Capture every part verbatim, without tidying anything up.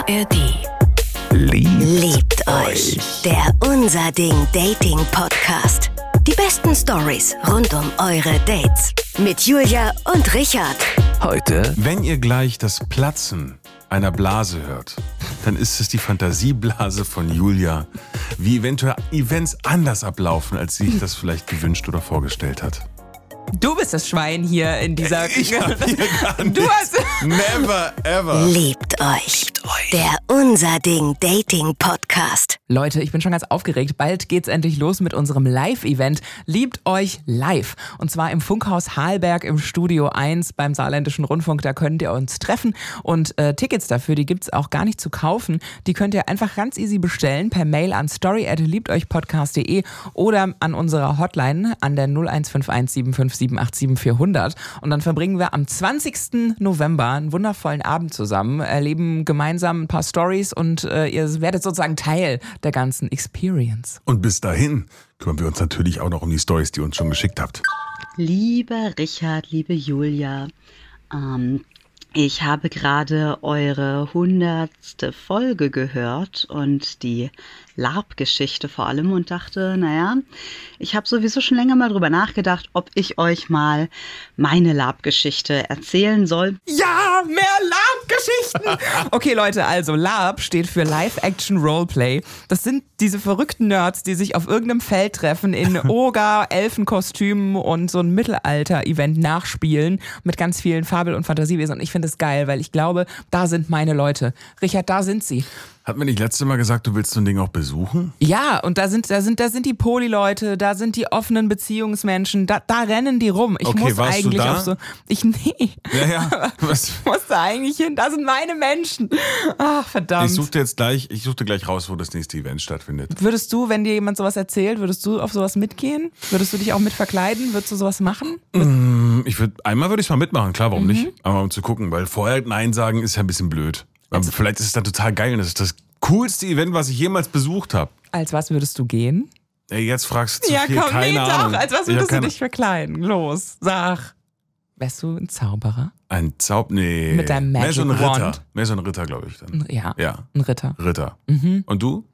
A R D. Liebt, Liebt euch. Der Unser Ding Dating Podcast. Die besten Stories rund um eure Dates. Mit Julia und Richard. Heute, Wenn ihr gleich das Platzen einer Blase hört, dann ist es die Fantasieblase von Julia, wie eventuell Events anders ablaufen, als sie sich das vielleicht gewünscht oder vorgestellt hat. Du bist das Schwein hier in dieser... Ich hab hier gar Du nichts. hast... Never ever. Liebt euch. Der Unser Ding Dating Podcast. Leute, ich bin schon ganz aufgeregt. Bald geht's endlich los mit unserem Live-Event. Liebt euch live. Und zwar im Funkhaus Halberg im Studio eins beim Saarländischen Rundfunk. Da könnt ihr uns treffen. Und äh, Tickets dafür, die gibt's auch gar nicht zu kaufen. Die könnt ihr einfach ganz easy bestellen per Mail an story at liebteuchpodcast punkt de oder an unserer Hotline an der null eins fünf eins sieben fünf sieben acht sieben vier null null. Und dann verbringen wir am zwanzigsten November einen wundervollen Abend zusammen, erleben gemeinsam ein paar Stories und äh, ihr werdet sozusagen Teil der ganzen Experience. Und bis dahin kümmern wir uns natürlich auch noch um die Stories, die ihr uns schon geschickt habt. Lieber Richard, liebe Julia, ähm, ich habe gerade eure hundertste Folge gehört und die LARP-Geschichte vor allem und dachte, naja, ich habe sowieso schon länger mal drüber nachgedacht, ob ich euch mal meine LARP-Geschichte erzählen soll. Ja, mehr LARP-Geschichten! Okay, Leute, also LARP steht für Live-Action-Roleplay. Das sind diese verrückten Nerds, die sich auf irgendeinem Feld treffen, in Oger-Elfenkostümen und so ein Mittelalter-Event nachspielen mit ganz vielen Fabel- und Fantasiewesen. Und ich finde es geil, weil ich glaube, da sind meine Leute. Richard, da sind sie. Hatten wir nicht letztes Mal gesagt, du willst so ein Ding auch besuchen? Ja, und da sind, da sind, da sind die Poly-Leute, da sind die offenen Beziehungsmenschen, da, da rennen die rum. Ich Okay, muss warst du eigentlich da? auf so. Ich, nee. Ja, ja. Was? Ich muss da eigentlich hin. Da sind meine Menschen. Ach, verdammt. Ich suchte jetzt gleich, ich suchte gleich raus, wo das nächste Event stattfindet. Würdest du, wenn dir jemand sowas erzählt, würdest du auf sowas mitgehen? Würdest du dich auch mit verkleiden? Würdest du sowas machen? Ich würde, einmal würde ich mal mitmachen, klar, warum Mhm. nicht? Aber um zu gucken, weil vorher Nein sagen ist ja ein bisschen blöd. Aber vielleicht ist es dann total geil und das ist das coolste Event, was ich jemals besucht habe. Als was würdest du gehen? Ey, jetzt fragst du zu Ja, viel, komm, keine nee, Ahnung. sag. Als was Ich hab würdest du keine- dich verkleiden? Los, sag. Wärst du ein Zauberer? Ein Zaub, nee. Mit deinem Mehr so ein Magic Ritter. Wand. Mehr so ein Ritter, glaube ich dann. Ja, Ja, ein Ritter. Ritter. Mhm. Und du?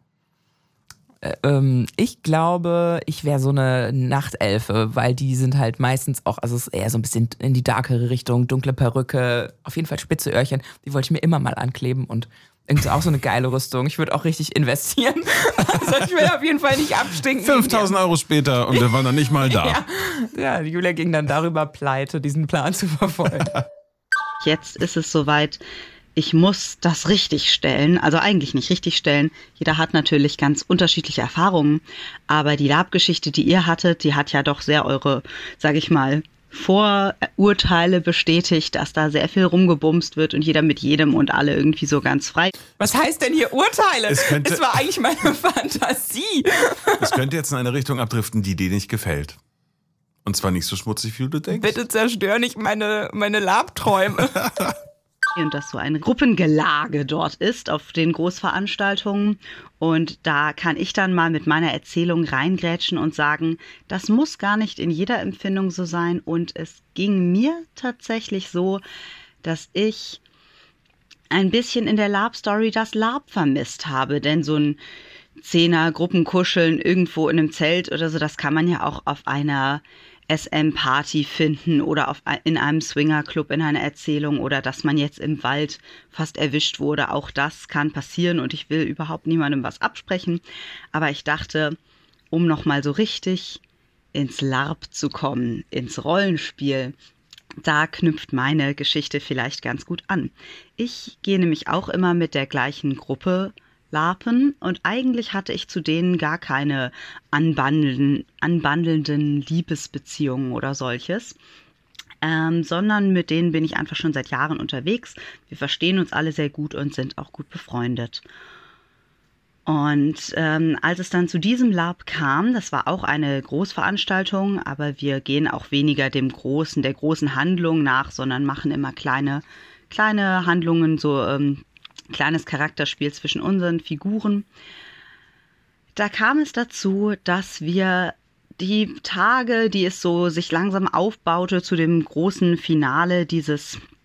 Äh, ähm, ich glaube, ich wäre so eine Nachtelfe, weil die sind halt meistens auch, also es ist eher so ein bisschen in die darkere Richtung, dunkle Perücke, auf jeden Fall spitze Öhrchen. Die wollte ich mir immer mal ankleben und irgendwie auch so eine geile Rüstung. Ich würde auch richtig investieren. Also ich will auf jeden Fall nicht abstinken. fünftausend Euro später und wir waren dann nicht mal da. Ja, ja, die Julia ging dann darüber pleite, diesen Plan zu verfolgen. Jetzt ist es soweit, ich muss das richtig stellen, also eigentlich nicht richtig stellen. Jeder hat natürlich ganz unterschiedliche Erfahrungen, aber die LARP-Geschichte, die ihr hattet, die hat ja doch sehr eure, sage ich mal, Vorurteile bestätigt, dass da sehr viel rumgebumst wird und jeder mit jedem und alle irgendwie so ganz frei. Was heißt denn hier Urteile? Es könnte- Es war eigentlich meine Fantasie. Es könnte jetzt in eine Richtung abdriften, die dir nicht gefällt. Und zwar nicht so schmutzig, wie du denkst. Bitte zerstör nicht meine, meine Labträume. Und dass so ein Gruppengelage dort ist auf den Großveranstaltungen. Und da kann ich dann mal mit meiner Erzählung reingrätschen und sagen, das muss gar nicht in jeder Empfindung so sein. Und es ging mir tatsächlich so, dass ich ein bisschen in der LARP-Story das LARP vermisst habe. Denn so ein Zehner-Gruppenkuscheln irgendwo in einem Zelt oder so, das kann man ja auch auf einer S M-Party finden oder auf, in einem Swingerclub in einer Erzählung oder dass man jetzt im Wald fast erwischt wurde. Auch das kann passieren und ich will überhaupt niemandem was absprechen. Aber ich dachte, um nochmal so richtig ins LARP zu kommen, ins Rollenspiel, da knüpft meine Geschichte vielleicht ganz gut an. Ich gehe nämlich auch immer mit der gleichen Gruppe LARPen und eigentlich hatte ich zu denen gar keine anbandelnden, anbandelnden Liebesbeziehungen oder solches, ähm, sondern mit denen bin ich einfach schon seit Jahren unterwegs. Wir verstehen uns alle sehr gut und sind auch gut befreundet. Und ähm, als es dann zu diesem LARP kam, das war auch eine Großveranstaltung, aber wir gehen auch weniger dem großen, der großen Handlung nach, sondern machen immer kleine, kleine Handlungen, so ähm, kleines Charakterspiel zwischen unseren Figuren. Da kam es dazu, dass wir die Tage, die es so sich langsam aufbaute zu dem großen Finale dieses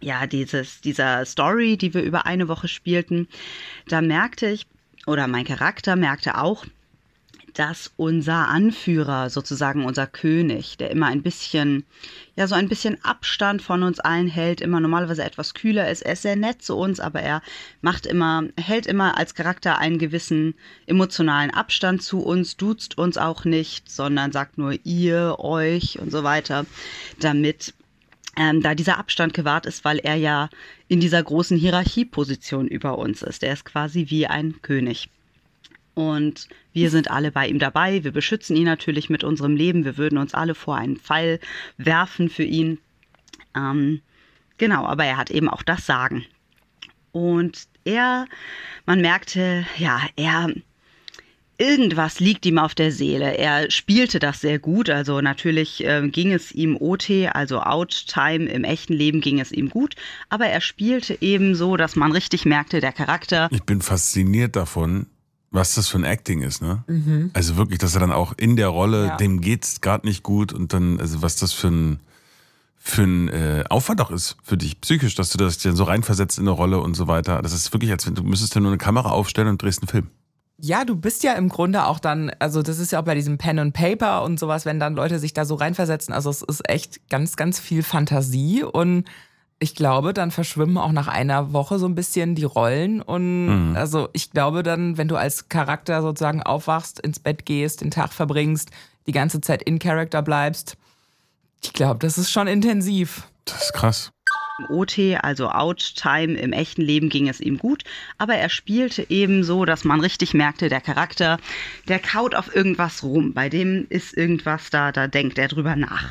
ja, dieses, dieser Story, die wir über eine Woche spielten, da merkte ich, oder mein Charakter merkte auch, dass unser Anführer, sozusagen unser König, der immer ein bisschen, ja, so ein bisschen Abstand von uns allen hält, immer normalerweise etwas kühler ist. Er ist sehr nett zu uns, aber er macht immer, hält immer als Charakter einen gewissen emotionalen Abstand zu uns, duzt uns auch nicht, sondern sagt nur ihr, euch und so weiter, damit ähm, da dieser Abstand gewahrt ist, weil er ja in dieser großen Hierarchieposition über uns ist. Er ist quasi wie ein König. Und wir sind alle bei ihm dabei. Wir beschützen ihn natürlich mit unserem Leben. Wir würden uns alle vor einen Pfeil werfen für ihn. Ähm, genau, aber er hat eben auch das Sagen. Und er, man merkte, ja, er, irgendwas liegt ihm auf der Seele. Er spielte das sehr gut. Also natürlich äh, ging es ihm O T, also Out-Time, im echten Leben ging es ihm gut. Aber er spielte eben so, dass man richtig merkte, der Charakter. Ich bin fasziniert davon, was das für ein Acting ist, ne? Mhm. Also wirklich, dass er dann auch in der Rolle, Ja. dem geht's gerade nicht gut und dann, also was das für ein, für ein äh, Aufwand auch ist für dich, psychisch, dass du das dir so reinversetzt in eine Rolle und so weiter. Das ist wirklich, als wenn du müsstest dir nur eine Kamera aufstellen und drehst einen Film. Ja, du bist ja im Grunde auch dann, also das ist ja auch bei diesem Pen and Paper und sowas, wenn dann Leute sich da so reinversetzen, also es ist echt ganz, ganz viel Fantasie und ich glaube, dann verschwimmen auch nach einer Woche so ein bisschen die Rollen und mhm. also ich glaube dann, wenn du als Charakter sozusagen aufwachst, ins Bett gehst, den Tag verbringst, die ganze Zeit in Character bleibst, ich glaube, das ist schon intensiv. Das ist krass. O T, also Out-Time, im echten Leben ging es ihm gut, aber er spielte eben so, dass man richtig merkte, der Charakter, der kaut auf irgendwas rum, bei dem ist irgendwas da, da denkt er drüber nach.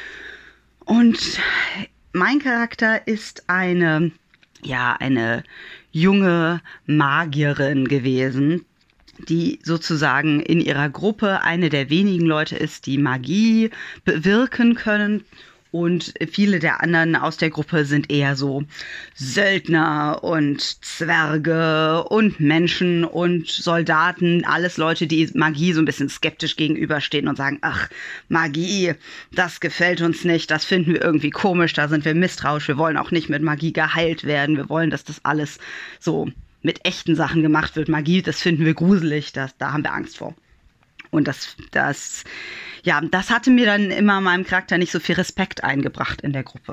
Und mein Charakter ist eine, ja, eine junge Magierin gewesen, die sozusagen in ihrer Gruppe eine der wenigen Leute ist, die Magie bewirken können. Und viele der anderen aus der Gruppe sind eher so Söldner und Zwerge und Menschen und Soldaten. Alles Leute, die Magie so ein bisschen skeptisch gegenüberstehen und sagen, ach, Magie, das gefällt uns nicht, das finden wir irgendwie komisch, da sind wir misstrauisch, wir wollen auch nicht mit Magie geheilt werden, wir wollen, dass das alles so mit echten Sachen gemacht wird. Magie, das finden wir gruselig, das, da haben wir Angst vor. Und das, das, ja, das hatte mir dann immer meinem Charakter nicht so viel Respekt eingebracht in der Gruppe.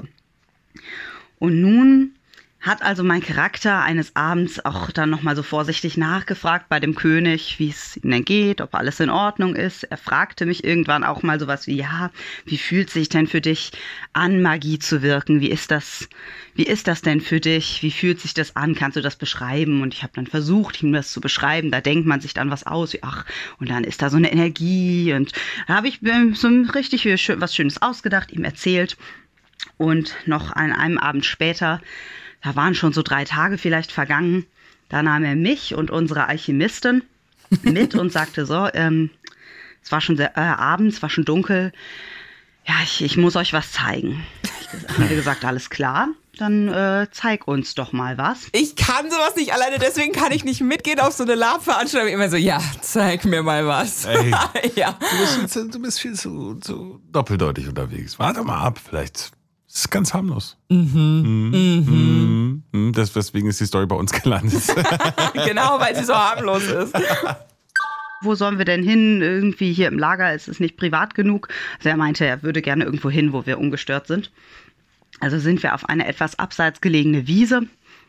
Und nun hat also mein Charakter eines Abends auch dann nochmal so vorsichtig nachgefragt bei dem König, wie es ihm denn geht, ob alles in Ordnung ist. Er fragte mich irgendwann auch mal sowas wie, ja, wie fühlt sich denn für dich an, Magie zu wirken? Wie ist das, wie ist das denn für dich? Wie fühlt sich das an? Kannst du das beschreiben? Und ich habe dann versucht, ihm das zu beschreiben. Da denkt man sich dann was aus, wie, ach, und dann ist da so eine Energie. Und da habe ich mir so richtig was Schönes ausgedacht, ihm erzählt. Und noch an einem Abend später, da waren schon so drei Tage vielleicht vergangen, da nahm er mich und unsere Alchemistin mit und sagte so, ähm, es war schon sehr, äh, abends, es war schon dunkel, ja, ich, ich muss euch was zeigen. Ich habe gesagt, alles klar, dann äh, zeig uns doch mal was. Ich kann sowas nicht alleine, deswegen kann ich nicht mitgehen auf so eine Lab-Veranstaltung. Immer so, ja, zeig mir mal was. Ey, ja. du, bist viel zu, du bist viel zu, zu doppeldeutig unterwegs. Warte mal ab, vielleicht. Das ist ganz harmlos. Mhm. Mhm. Mhm. Das, deswegen ist die Story bei uns gelandet. Genau, weil sie so harmlos ist. Wo sollen wir denn hin? Irgendwie hier im Lager ist es nicht privat genug. Also er meinte, er würde gerne irgendwo hin, wo wir ungestört sind. Also sind wir auf eine etwas abseits gelegene Wiese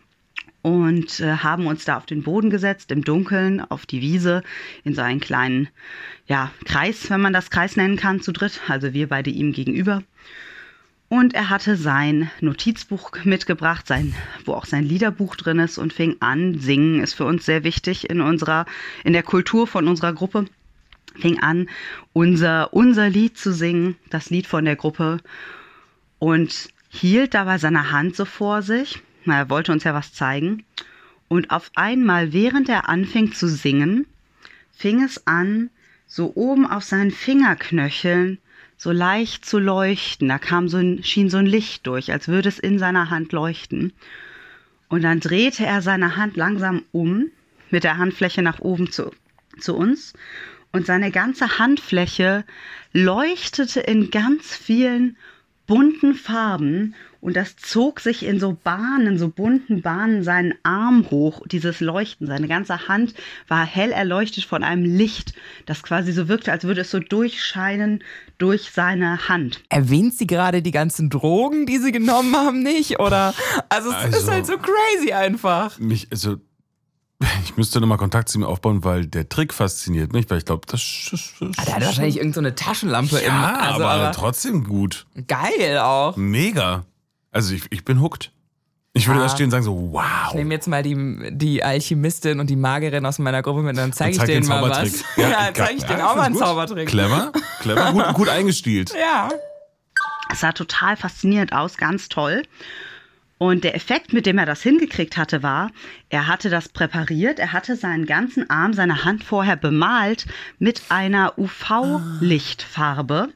und äh, haben uns da auf den Boden gesetzt, im Dunkeln, auf die Wiese, in so einen kleinen, ja, Kreis, wenn man das Kreis nennen kann, zu dritt. Also wir beide ihm gegenüber. Und er hatte sein Notizbuch mitgebracht, sein, wo auch sein Liederbuch drin ist, und fing an. Singen ist für uns sehr wichtig in unserer, in der Kultur von unserer Gruppe. Fing an, unser, unser Lied zu singen, das Lied von der Gruppe, und hielt dabei seine Hand so vor sich. Na, er wollte uns ja was zeigen. Und auf einmal, während er anfing zu singen, fing es an, so oben auf seinen Fingerknöcheln so leicht zu leuchten. Da kam so ein, schien so ein Licht durch, als würde es in seiner Hand leuchten. Und dann drehte er seine Hand langsam um, mit der Handfläche nach oben zu, zu uns. Und seine ganze Handfläche leuchtete in ganz vielen bunten Farben. und das zog sich in so Bahnen, so bunten Bahnen seinen Arm hoch, dieses Leuchten. Seine ganze Hand war hell erleuchtet von einem Licht, das quasi so wirkte, als würde es so durchscheinen durch seine Hand. Erwähnt sie gerade die ganzen Drogen, die sie genommen haben, nicht? Oder? Also es Also, ist halt so crazy einfach. Mich, also, ich müsste nochmal Kontakt zu ihm aufbauen, weil der Trick fasziniert mich, weil ich glaube, das, das, das Ah, der hat wahrscheinlich irgend so eine Taschenlampe im... ja, Also, aber, aber trotzdem gut. geil auch. Mega. Also ich, ich bin hooked. Ich würde Ah. da stehen und sagen so, wow. Ich nehme jetzt mal die, die Alchemistin und die Magierin aus meiner Gruppe mit, dann zeige ich Zeig den denen mal Zaubertrick. was. Ja, Ja, geil. dann zeige ich Ja, denen ich auch mal einen find's gut. Zaubertrick. Clever, clever, gut, gut eingestielt. Ja. Es sah total faszinierend aus, ganz toll. Und der Effekt, mit dem er das hingekriegt hatte, war, er hatte das präpariert, er hatte seinen ganzen Arm, seine Hand vorher bemalt mit einer U V-Lichtfarbe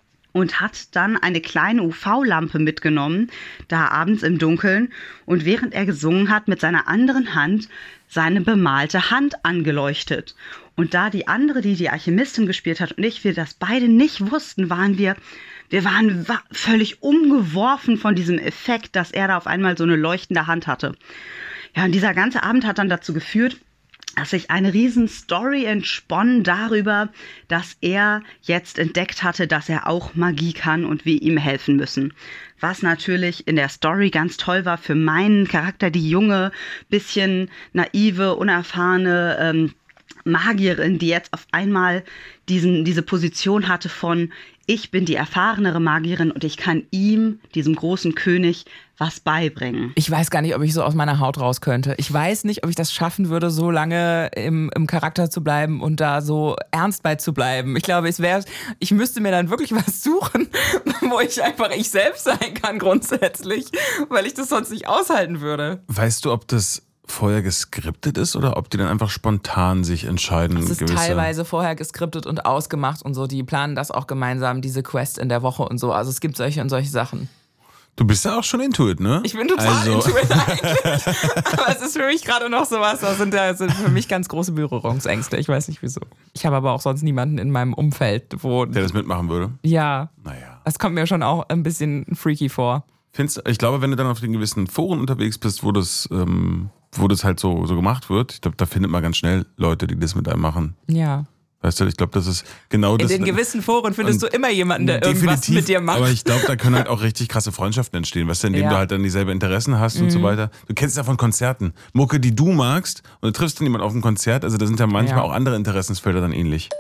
und hat dann eine kleine U V-Lampe mitgenommen, da abends im Dunkeln, und während er gesungen hat, mit seiner anderen Hand seine bemalte Hand angeleuchtet. Und da die andere, die die Alchemistin gespielt hat, und ich, wir das beide nicht wussten, waren wir... Wir waren wa- völlig umgeworfen von diesem Effekt, dass er da auf einmal so eine leuchtende Hand hatte. Ja, und dieser ganze Abend hat dann dazu geführt, dass sich eine riesen Story entsponnen darüber, dass er jetzt entdeckt hatte, dass er auch Magie kann und wir ihm helfen müssen. Was natürlich in der Story ganz toll war für meinen Charakter, die junge, bisschen naive, unerfahrene ähm, Magierin, die jetzt auf einmal diesen, diese Position hatte von, ich bin die erfahrenere Magierin und ich kann ihm, diesem großen König, was beibringen. Ich weiß gar nicht, ob ich so aus meiner Haut raus könnte. Ich weiß nicht, ob ich das schaffen würde, so lange im, im Charakter zu bleiben und da so ernst bei zu bleiben. Ich glaube, es wäre, ich müsste mir dann wirklich was suchen, wo ich einfach ich selbst sein kann grundsätzlich, weil ich das sonst nicht aushalten würde. Weißt du, ob das vorher geskriptet ist oder ob die dann einfach spontan sich entscheiden? Es ist gewisse- teilweise vorher geskriptet und ausgemacht und so. Die planen das auch gemeinsam, diese Quest in der Woche und so. Also es gibt solche und solche Sachen. Du bist ja auch schon Intuit, ne? Ich bin total Also- Intuit eigentlich. Aber es ist für mich gerade noch sowas, das sind, das sind für mich ganz große Berührungsängste. Ich weiß nicht wieso. Ich habe aber auch sonst niemanden in meinem Umfeld, wo... Der das mitmachen würde? Ja, Naja. das kommt mir schon auch ein bisschen freaky vor. Findest, ich glaube, wenn du dann auf den gewissen Foren unterwegs bist, wo das, ähm, wo das halt so, so gemacht wird, ich glaube, da findet man ganz schnell Leute, die das mit einem machen. Ja. Weißt du, ich glaube, das ist genau In das. den gewissen Foren findest du immer jemanden, der irgendwas Definitiv, mit dir macht. aber ich glaube, da können halt auch richtig krasse Freundschaften entstehen, weißt du, indem Ja. du halt dann dieselben Interessen hast und so weiter. Du kennst ja von Konzerten. Mucke, die du magst, und du triffst dann jemanden auf einem Konzert, also da sind ja manchmal Ja. auch andere Interessensfelder dann ähnlich.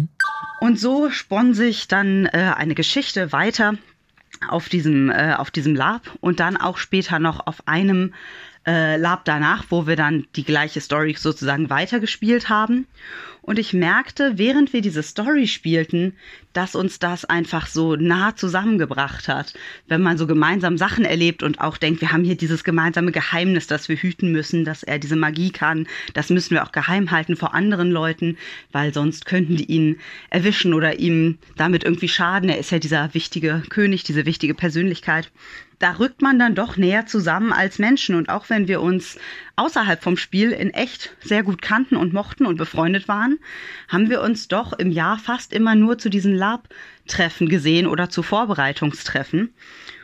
Und so spann sich dann äh, eine Geschichte weiter auf diesem, äh, auf diesem Lab und dann auch später noch auf einem äh, Lab danach, wo wir dann die gleiche Story sozusagen weitergespielt haben. Und ich merkte, während wir diese Story spielten, dass uns das einfach so nah zusammengebracht hat. Wenn man so gemeinsam Sachen erlebt und auch denkt, wir haben hier dieses gemeinsame Geheimnis, das wir hüten müssen, dass er diese Magie kann. Das müssen wir auch geheim halten vor anderen Leuten, weil sonst könnten die ihn erwischen oder ihm damit irgendwie schaden. Er ist ja dieser wichtige König, diese wichtige Persönlichkeit. Da rückt man dann doch näher zusammen als Menschen. Und auch wenn wir uns außerhalb vom Spiel in echt sehr gut kannten und mochten und befreundet waren, haben wir uns doch im Jahr fast immer nur zu diesen Lab-Treffen gesehen oder zu Vorbereitungstreffen.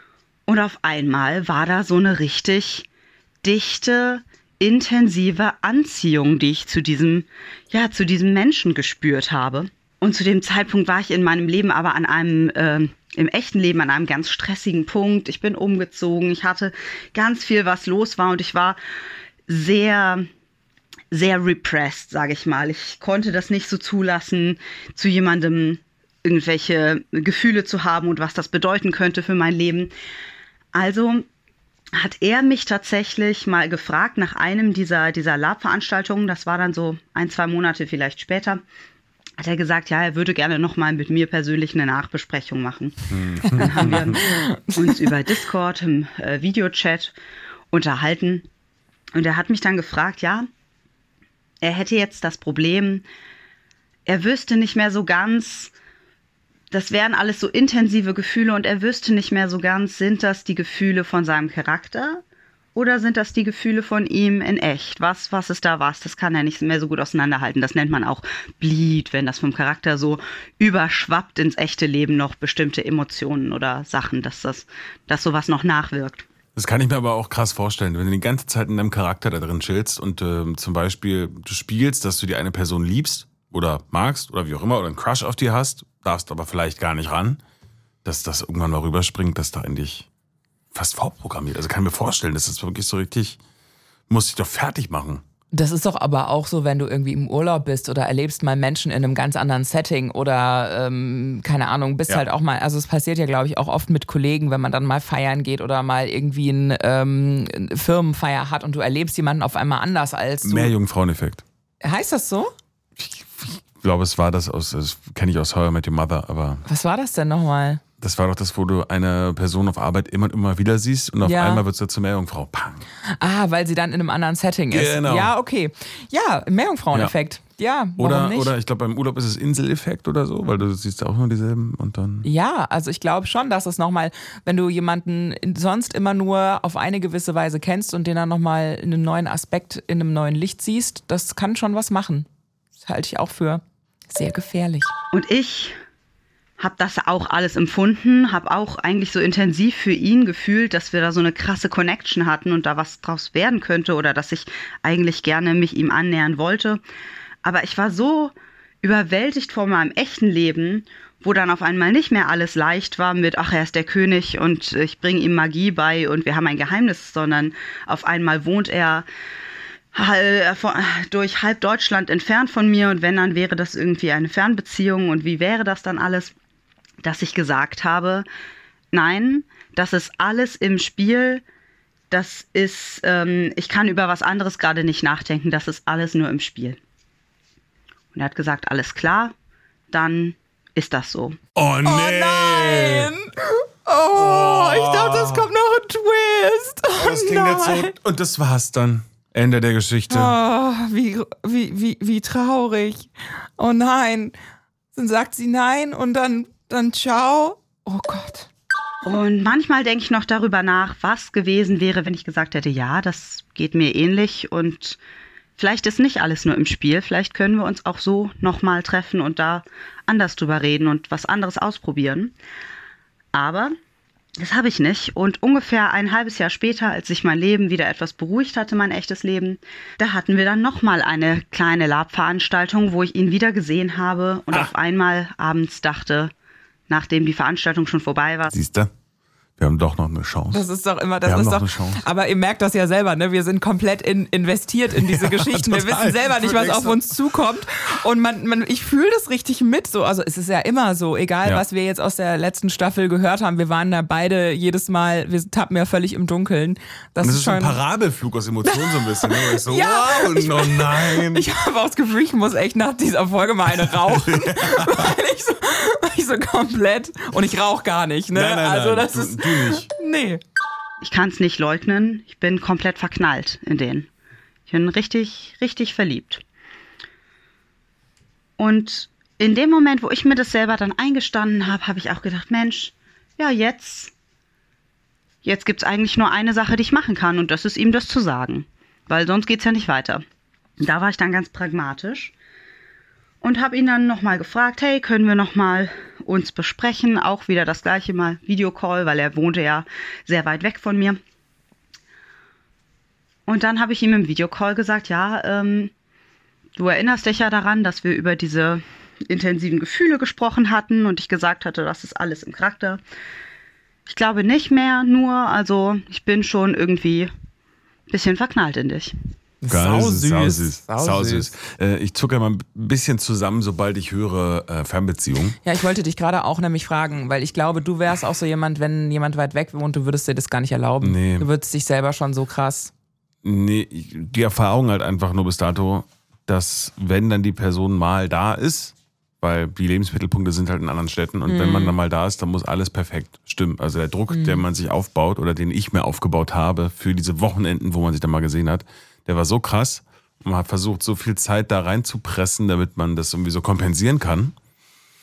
Und auf einmal war da so eine richtig dichte, intensive Anziehung, die ich zu diesem, ja, zu diesem Menschen gespürt habe. Und zu dem Zeitpunkt war ich in meinem Leben aber an einem, äh, im echten Leben an einem ganz stressigen Punkt. Ich bin umgezogen, ich hatte ganz viel, was los war und ich war sehr, sehr repressed, sage ich mal. Ich konnte das nicht so zulassen, zu jemandem irgendwelche Gefühle zu haben und was das bedeuten könnte für mein Leben. Also hat er mich tatsächlich mal gefragt nach einem dieser, dieser Lab-Veranstaltungen. Das war dann so ein, zwei Monate vielleicht später. Hat er gesagt, ja, er würde gerne nochmal mit mir persönlich eine Nachbesprechung machen. Dann haben wir uns über Discord im äh, Videochat unterhalten. Und er hat mich dann gefragt, ja, er hätte jetzt das Problem, er wüsste nicht mehr so ganz, das wären alles so intensive Gefühle und er wüsste nicht mehr so ganz, sind das die Gefühle von seinem Charakter Oder sind das die Gefühle von ihm in echt? Was, was ist da was? Das kann er nicht mehr so gut auseinanderhalten. Das nennt man auch Bleed, wenn das vom Charakter so überschwappt ins echte Leben noch bestimmte Emotionen oder Sachen, dass das, dass sowas noch nachwirkt. Das kann ich mir aber auch krass vorstellen, wenn du die ganze Zeit in deinem Charakter da drin chillst und äh, zum Beispiel du spielst, dass du die eine Person liebst oder magst oder wie auch immer oder einen Crush auf die hast, darfst aber vielleicht gar nicht ran, dass das irgendwann mal rüberspringt, dass da in dich fast vorprogrammiert. Also kann ich mir vorstellen, das ist wirklich so richtig, muss dich doch fertig machen. Das ist doch aber auch so, wenn du irgendwie im Urlaub bist oder erlebst mal Menschen in einem ganz anderen Setting oder, ähm, keine Ahnung, bist Ja. halt auch mal, also es passiert ja, glaube ich, auch oft mit Kollegen, wenn man dann mal feiern geht oder mal irgendwie ein ähm, eine Firmenfeier hat und du erlebst jemanden auf einmal anders als du. Meerjungfraueneffekt. Heißt das so? Ich glaube, es war das aus, das kenne ich aus How I Met Your Mother, aber Was war das denn nochmal? das war doch das, wo du eine Person auf Arbeit immer und immer wieder siehst und auf Ja. einmal wird sie zur Meerjungfrau. Pang. Ah, weil sie dann in einem anderen Setting ist. Genau. Ja, okay. Ja, Meerjungfraueneffekt. Ja, warum Oder, nicht? oder ich glaube, beim Urlaub ist es Inseleffekt oder so, weil du siehst auch nur dieselben und dann. Ja, also ich glaube schon, dass es nochmal, wenn du jemanden in- sonst immer nur auf eine gewisse Weise kennst und den dann nochmal in einem neuen Aspekt, in einem neuen Licht siehst, das kann schon was machen. Das halte ich auch für sehr gefährlich. Und ich habe das auch alles empfunden, habe auch eigentlich so intensiv für ihn gefühlt, dass wir da so eine krasse Connection hatten und da was draus werden könnte oder dass ich eigentlich gerne mich ihm annähern wollte. Aber ich war so überwältigt von meinem echten Leben, wo dann auf einmal nicht mehr alles leicht war mit, ach, er ist der König und ich bringe ihm Magie bei und wir haben ein Geheimnis, sondern auf einmal wohnt er durch halb Deutschland entfernt von mir und wenn, dann wäre das irgendwie eine Fernbeziehung und wie wäre das dann alles, dass ich gesagt habe, nein, das ist alles im Spiel, das ist, ähm, ich kann über was anderes gerade nicht nachdenken, das ist alles nur im Spiel. Und er hat gesagt, alles klar, dann ist das so. Oh nee! Oh nein! Oh, ich dachte, es kommt noch ein Twist. Oh Das klingt jetzt so. Und das war's dann. Ende der Geschichte. Oh, wie, wie, wie, wie traurig. Oh nein. Dann sagt sie nein und dann, dann ciao. Oh Gott. Und manchmal denke ich noch darüber nach, was gewesen wäre, wenn ich gesagt hätte, ja, das geht mir ähnlich und vielleicht ist nicht alles nur im Spiel, vielleicht können wir uns auch so nochmal treffen und da anders drüber reden und was anderes ausprobieren. Aber das habe ich nicht und ungefähr ein halbes Jahr später, als sich mein Leben wieder etwas beruhigt hatte, mein echtes Leben, da hatten wir dann nochmal eine kleine Lab-Veranstaltung, wo ich ihn wieder gesehen habe und Ah. auf einmal abends dachte, nachdem die Veranstaltung schon vorbei war, Siehst du? Wir haben doch noch eine Chance. Das ist doch immer, das Wir haben ist noch doch. eine Chance. Aber ihr merkt das ja selber, ne? Wir sind komplett in, investiert in diese Geschichten. Wir total. wissen selber nicht, was Wirklich auf so. uns zukommt. Und man, man, ich fühle das richtig mit. So, also es ist ja immer so, egal Ja. was wir jetzt aus der letzten Staffel gehört haben. Wir waren da beide jedes Mal, wir tappen ja völlig im Dunkeln. Das, Und das ist ist so ein schon. Parabelflug aus Emotionen so ein bisschen. Ne? Wo ich so, Ja, wow, ich- oh nein. Ich habe auch das Gefühl, ich muss echt nach dieser Folge mal eine rauchen. weil, ich so, weil ich so komplett. Und ich rauche gar nicht, ne? nein, nein, also nein, das du, ist. du nicht. Nee. ich kann es nicht leugnen, ich bin komplett verknallt in den. Ich bin richtig, richtig verliebt. Und in dem Moment, wo ich mir das selber dann eingestanden habe, habe ich auch gedacht, Mensch, ja jetzt, jetzt gibt es eigentlich nur eine Sache, die ich machen kann und das ist ihm das zu sagen. Weil sonst geht es ja nicht weiter. Und da war ich dann ganz pragmatisch und habe ihn dann nochmal gefragt, hey, können wir nochmal uns besprechen? Auch wieder das gleiche Mal Videocall, weil er wohnte ja sehr weit weg von mir. Und dann habe ich ihm im Videocall gesagt, ja, ähm, du erinnerst dich ja daran, dass wir über diese intensiven Gefühle gesprochen hatten und ich gesagt hatte, das ist alles im Charakter. Ich glaube nicht mehr nur, also ich bin schon irgendwie ein bisschen verknallt in dich. Geil, Sausüß. Sausüß. Sausüß. Sausüß. Äh, ich zucke mal ein bisschen zusammen, sobald ich höre äh, Fernbeziehung. Ja, ich wollte dich gerade auch nämlich fragen, weil ich glaube, du wärst auch so jemand, wenn jemand weit weg wohnt, du würdest dir das gar nicht erlauben. Nee. Du würdest dich selber schon so krass. Nee, die Erfahrung halt einfach nur bis dato, dass wenn dann die Person mal da ist, weil die Lebensmittelpunkte sind halt in anderen Städten und wenn man dann mal da ist, dann muss alles perfekt stimmen. Also der Druck, den man sich aufbaut oder den ich mir aufgebaut habe für diese Wochenenden, wo man sich dann mal gesehen hat, der war so krass und man hat versucht, so viel Zeit da reinzupressen, damit man das irgendwie so kompensieren kann.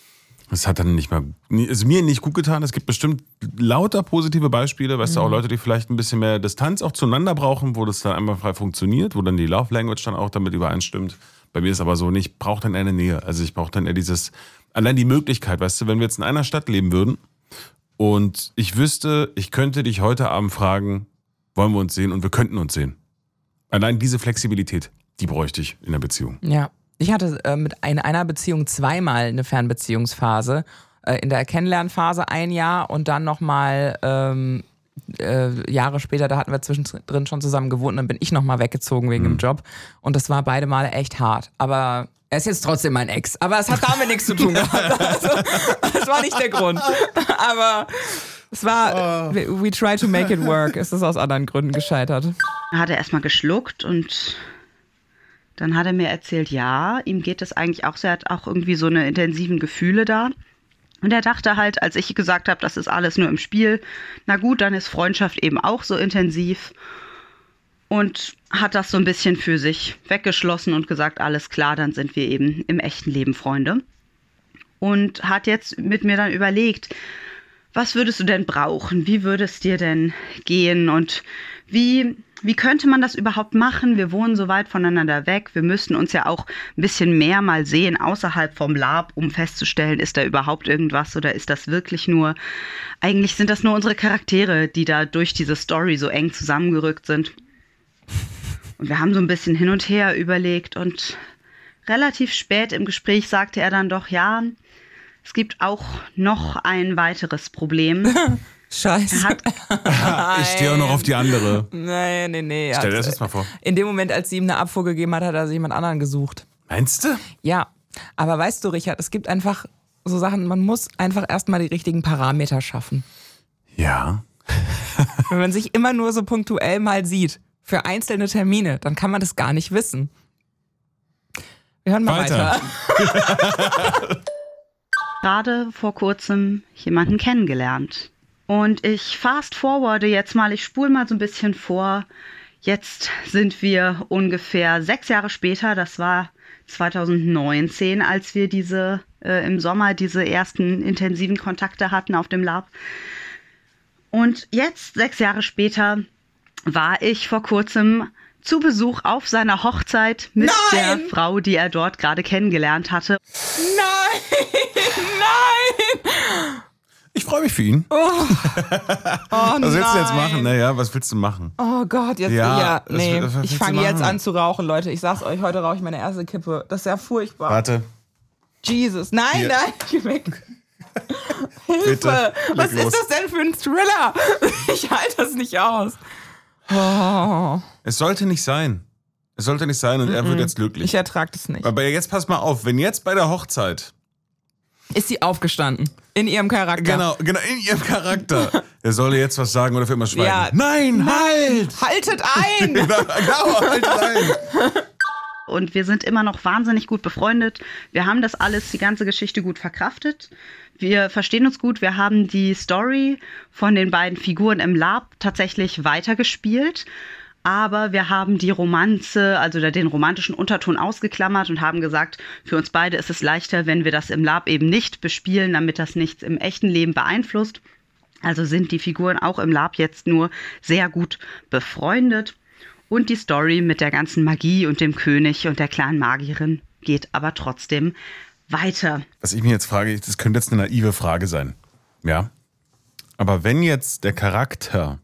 Das hat dann nicht mal, ist mir nicht gut getan. Es gibt bestimmt lauter positive Beispiele, weißt mhm. du, auch Leute, die vielleicht ein bisschen mehr Distanz auch zueinander brauchen, wo das dann einmal frei funktioniert, wo dann die Love Language dann auch damit übereinstimmt. Bei mir ist aber so, ich brauche dann eher eine Nähe. Also ich brauche dann eher dieses, allein die Möglichkeit, weißt du, wenn wir jetzt in einer Stadt leben würden und ich wüsste, ich könnte dich heute Abend fragen, wollen wir uns sehen, und wir könnten uns sehen. Allein diese Flexibilität, die bräuchte ich in der Beziehung. Ja. Ich hatte äh, mit in einer Beziehung zweimal eine Fernbeziehungsphase. Äh, in der Kennenlernphase ein Jahr und dann nochmal ähm, äh, Jahre später, da hatten wir zwischendrin schon zusammen gewohnt und dann bin ich nochmal weggezogen wegen mhm. dem Job. Und das war beide Male echt hart. Aber er ist jetzt trotzdem mein Ex. Aber es hat damit nichts zu tun gehabt. Also, das war nicht der Grund. Aber es war, oh. we, we try to make it work. Es ist aus anderen Gründen gescheitert. Er hat erstmal geschluckt und dann hat er mir erzählt, ja, ihm geht es eigentlich auch so, er hat auch irgendwie so eine intensiven Gefühle da. Und er dachte halt, als ich gesagt habe, das ist alles nur im Spiel, na gut, dann ist Freundschaft eben auch so intensiv. Und hat das so ein bisschen für sich weggeschlossen und gesagt, alles klar, dann sind wir eben im echten Leben Freunde. Und hat jetzt mit mir dann überlegt, was würdest du denn brauchen? Wie würde es dir denn gehen? Und wie... Wie könnte man das überhaupt machen? Wir wohnen so weit voneinander weg. Wir müssten uns ja auch ein bisschen mehr mal sehen außerhalb vom Lab, um festzustellen, ist da überhaupt irgendwas oder ist das wirklich nur... Eigentlich sind das nur unsere Charaktere, die da durch diese Story so eng zusammengerückt sind. Und wir haben so ein bisschen hin und her überlegt und relativ spät im Gespräch sagte er dann doch, ja, es gibt auch noch ein weiteres Problem. Scheiße. Hat, ich stehe auch noch auf die andere. Nee, nee, nee. Stell dir das jetzt mal vor. In dem Moment, als sie ihm eine Abfuhr gegeben hat, hat er sich jemand anderen gesucht. Meinst du? Ja. Aber weißt du, Richard, es gibt einfach so Sachen, man muss einfach erstmal die richtigen Parameter schaffen. Ja. Wenn man sich immer nur so punktuell mal sieht, für einzelne Termine, dann kann man das gar nicht wissen. Wir hören mal weiter. weiter. Gerade vor kurzem jemanden kennengelernt. Und ich fast forwarde jetzt mal, ich spule mal so ein bisschen vor. Jetzt sind wir ungefähr sechs Jahre später, das war zwanzig neunzehn, als wir diese äh, im Sommer diese ersten intensiven Kontakte hatten auf dem Lab. Und jetzt, sechs Jahre später, war ich vor kurzem zu Besuch auf seiner Hochzeit mit Nein! der Frau, die er dort gerade kennengelernt hatte. Nein! Nein! Ich freue mich für ihn. Oh, oh was willst du jetzt nein. machen? Naja, was willst du machen? Oh Gott, jetzt Ja, ja, was- nee. was willst Ich du fange jetzt machen? an zu rauchen, Leute. Ich sag's euch, heute rauche ich meine erste Kippe. Das ist ja furchtbar. Warte. Jesus, nein, Hier. nein, geh weg. Hilfe! Bitte, Was leg los. ist das denn für ein Thriller? Ich halte das nicht aus. Oh, Es sollte nicht sein. Es sollte nicht sein und er wird jetzt glücklich. ich ertrage das nicht. Aber jetzt pass mal auf, wenn jetzt bei der Hochzeit, Ist sie aufgestanden? In ihrem Charakter? genau, genau in ihrem Charakter, er solle jetzt was sagen oder für immer schweigen. Ja. Nein, halt! Haltet ein! Genau, halt ein! Und wir sind immer noch wahnsinnig gut befreundet. Wir haben das alles, die ganze Geschichte gut verkraftet. Wir verstehen uns gut. Wir haben die Story von den beiden Figuren im Lab tatsächlich weitergespielt. Aber wir haben die Romanze, also den romantischen Unterton ausgeklammert und haben gesagt, für uns beide ist es leichter, wenn wir das im Lab eben nicht bespielen, damit das nichts im echten Leben beeinflusst. Also sind die Figuren auch im Lab jetzt nur sehr gut befreundet. Und die Story mit der ganzen Magie und dem König und der kleinen Magierin geht aber trotzdem weiter. Was ich mir jetzt frage, das könnte jetzt eine naive Frage sein. Ja. Aber wenn jetzt der Charakter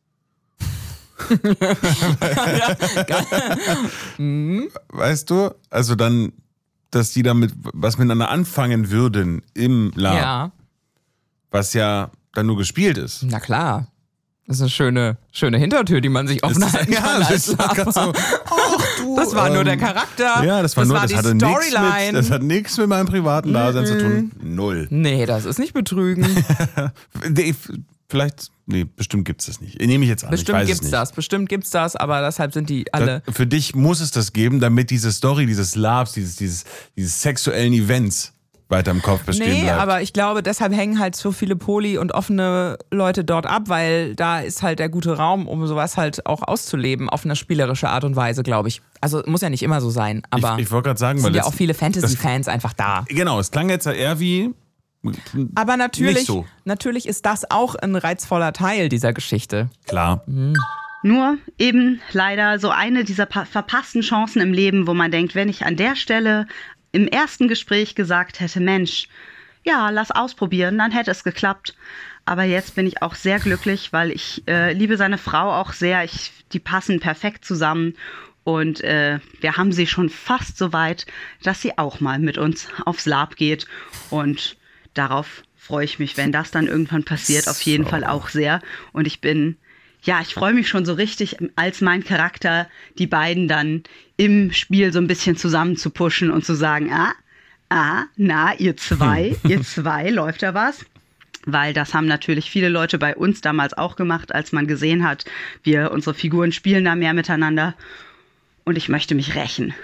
weißt du, also dann, dass die damit was miteinander anfangen würden im Lab, Ja, was ja dann nur gespielt ist. na klar. Das ist eine schöne, schöne Hintertür, die man sich offen Das ist- halten ja, kann. das als ist grad Lab. so, ach du, Das war nur ähm, der Charakter. Ja, das war nur, das die hatte nichts Storyline. mit, das hat nichts mit meinem privaten Dasein zu tun. Null. Nee, das ist nicht betrügen. Nee, vielleicht, nee, bestimmt gibt's das nicht. Nehme ich jetzt an, Bestimmt ich weiß es gibt's nicht. das, bestimmt gibt's das, aber deshalb sind die alle. Da, für dich muss es das geben, damit diese Story, dieses Labs, dieses, dieses, dieses sexuellen Events weiter im Kopf bestehen Nee, bleibt. aber ich glaube, deshalb hängen halt so viele poly- und offene Leute dort ab, weil da ist halt der gute Raum, um sowas halt auch auszuleben, auf eine spielerische Art und Weise, glaube ich. Also muss ja nicht immer so sein, aber ich ich wollte gerade sagen, es weil sind ja das- auch viele Fantasy-Fans einfach da. Genau, es klang jetzt ja eher wie, Aber natürlich, nicht so. natürlich ist das auch ein reizvoller Teil dieser Geschichte. Klar. Nur eben leider so eine dieser pa- verpassten Chancen im Leben, wo man denkt, wenn ich an der Stelle im ersten Gespräch gesagt hätte, Mensch, ja, lass ausprobieren, dann hätte es geklappt. Aber jetzt bin ich auch sehr glücklich, weil ich äh, liebe seine Frau auch sehr. Ich, die passen perfekt zusammen. Und äh, wir haben sie schon fast so weit, dass sie auch mal mit uns aufs Lab geht. Und darauf freue ich mich, wenn das dann irgendwann passiert, auf jeden So. Fall auch sehr. Und ich bin, ja, ich freue mich schon so richtig, als mein Charakter die beiden dann im Spiel so ein bisschen zusammen zu pushen und zu sagen, ah, ah, na, ihr zwei, ihr zwei, läuft da was? Weil das haben natürlich viele Leute bei uns damals auch gemacht, als man gesehen hat, wir, unsere Figuren spielen da mehr miteinander. Und ich möchte mich rächen.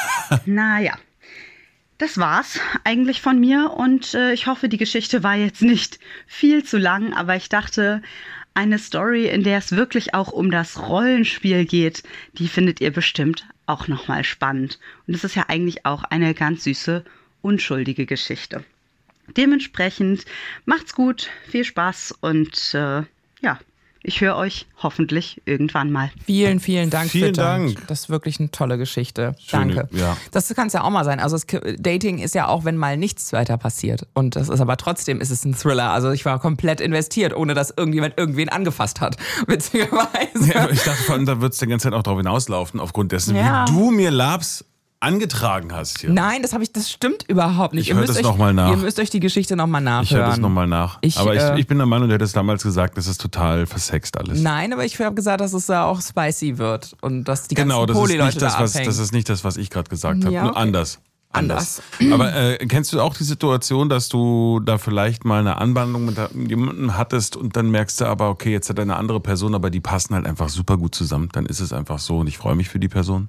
Naja, das war's eigentlich von mir. Und äh, ich hoffe, die Geschichte war jetzt nicht viel zu lang. Aber ich dachte, eine Story, in der es wirklich auch um das Rollenspiel geht, die findet ihr bestimmt auch nochmal spannend. Und es ist ja eigentlich auch eine ganz süße, unschuldige Geschichte. Dementsprechend macht's gut, viel Spaß und äh, ja, ich höre euch hoffentlich irgendwann mal. Vielen, vielen Dank. Vielen Fitter. Dank. Das ist wirklich eine tolle Geschichte. Schöne, Danke. ja. Das kann es ja auch mal sein. Also das Dating ist ja auch, wenn mal nichts weiter passiert. Und das ist aber trotzdem ist es ein Thriller. Also ich war komplett investiert, ohne dass irgendjemand irgendwen angefasst hat. Witzigerweise. Ja, ich dachte vor allem, da wird es die ganze Zeit auch darauf hinauslaufen, aufgrund dessen, Ja. wie du mir Labs angetragen hast hier. Nein, das habe ich, das stimmt überhaupt nicht. Ich Ihr hör müsst das euch, noch mal nach. Ihr müsst euch die Geschichte nochmal nachhören. Ich höre das nochmal nach. Ich, aber ich, äh, ich bin der Meinung, du hättest damals gesagt, das ist total versext alles. Nein, aber ich habe gesagt, dass es ja auch spicy wird und dass die ganzen Genau, das ist, Poly-Leute nicht das, da was, abhängen. das ist nicht das, was ich gerade gesagt habe. Ja, Nur okay. anders. Anders. Aber äh, kennst du auch die Situation, dass du da vielleicht mal eine Anbandlung mit jemandem hattest und dann merkst du aber, okay, jetzt hat eine andere Person, aber die passen halt einfach super gut zusammen. Dann ist es einfach so und ich freue mich für die Person.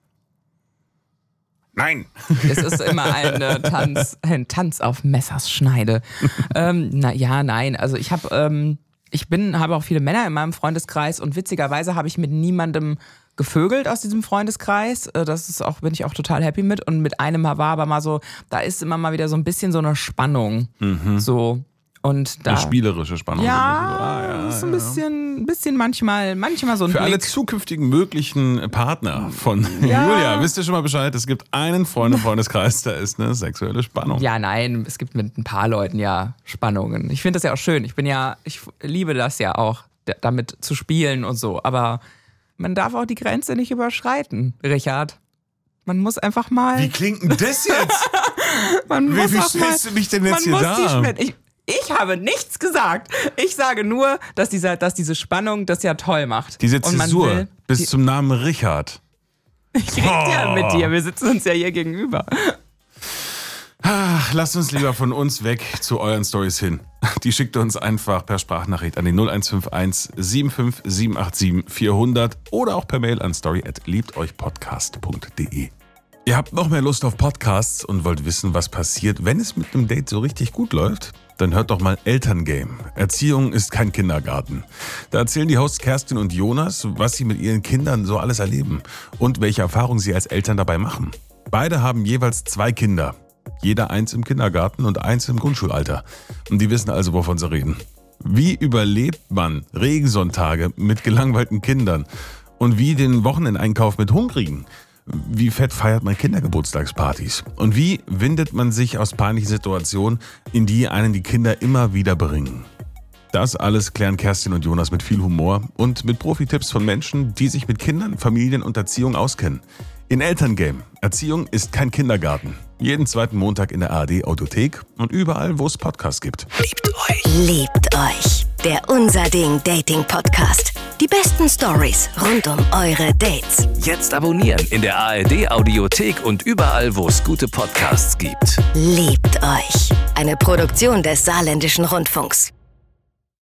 Nein! Es ist immer ein, äh, Tanz, ein Tanz auf Messers Schneide. ähm, na ja, nein. Also ich habe, ähm, ich bin, habe auch viele Männer in meinem Freundeskreis und witzigerweise habe ich mit niemandem gevögelt aus diesem Freundeskreis. Äh, Das ist auch, bin ich auch total happy mit. Und mit einem war aber mal so, da ist immer mal wieder so ein bisschen so eine Spannung. Mhm. So. Und da. Eine spielerische Spannung. Ja, Ah, ja, ist ein ja. bisschen, bisschen manchmal, manchmal so ein Für alle Blick. zukünftigen möglichen Partner von Ja. Julia, wisst ihr schon mal Bescheid, es gibt einen Freund im Freundeskreis, da ist eine sexuelle Spannung. Ja, nein, es gibt mit ein paar Leuten ja Spannungen. Ich finde das ja auch schön. Ich bin ja, ich liebe das ja auch, d- damit zu spielen und so. Aber man darf auch die Grenze nicht überschreiten, Richard. Man muss einfach mal. Wie klingt denn das jetzt? man Wie, muss wie auch stellst mal, du mich denn jetzt man hier muss die dar? Schwelle- ich, ich habe nichts gesagt. Ich sage nur, dass, dieser, dass diese Spannung das ja toll macht. Diese Und man Zäsur will- bis die- zum Namen Richard. Ich rede ja Oh. mit dir, wir sitzen uns ja hier gegenüber. Ach, lasst uns lieber von uns weg zu euren Storys hin. Die schickt ihr uns einfach per Sprachnachricht an die null eins fünf eins sieben fünf sieben acht sieben vier hundert oder auch per Mail an story at liebteuchpodcast punkt de. Ihr habt noch mehr Lust auf Podcasts und wollt wissen, was passiert, wenn es mit einem Date so richtig gut läuft? Dann hört doch mal Elterngame. Erziehung ist kein Kindergarten. Da erzählen die Hosts Kerstin und Jonas, was sie mit ihren Kindern so alles erleben und welche Erfahrungen sie als Eltern dabei machen. Beide haben jeweils zwei Kinder. Jeder eins im Kindergarten und eins im Grundschulalter. Und die wissen also, wovon sie reden. Wie überlebt man Regensonntage mit gelangweilten Kindern? Und wie den Wochenendeinkauf mit Hungrigen? Wie fett feiert man Kindergeburtstagspartys? Und wie windet man sich aus peinlichen Situationen, in die einen die Kinder immer wieder bringen? Das alles klären Kerstin und Jonas mit viel Humor und mit Profi-Tipps von Menschen, die sich mit Kindern, Familien und Erziehung auskennen. In Elterngame. Erziehung ist kein Kindergarten. Jeden zweiten Montag in der A R D-Audiothek und überall, wo es Podcasts gibt. Liebt euch. Liebt euch. Der Unser Ding Dating Podcast. Die besten Stories rund um eure Dates. Jetzt abonnieren in der A R D-Audiothek und überall, wo es gute Podcasts gibt. Liebt euch. Eine Produktion des Saarländischen Rundfunks.